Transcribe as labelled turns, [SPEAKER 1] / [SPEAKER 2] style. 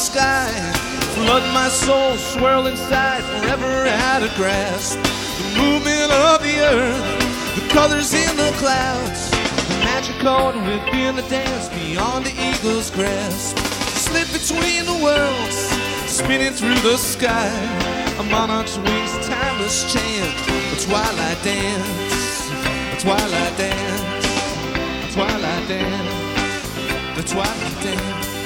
[SPEAKER 1] sky. Flood my soul, swirl inside, forever at a grasp. The movement of the earth, the colors in the clouds, the magic chord within the dance beyond the eagle's grasp. Slip between the worlds, spinning through the sky. A monarch's wings, timeless chant, the twilight dance, the twilight dance, the twilight dance, the twilight dance.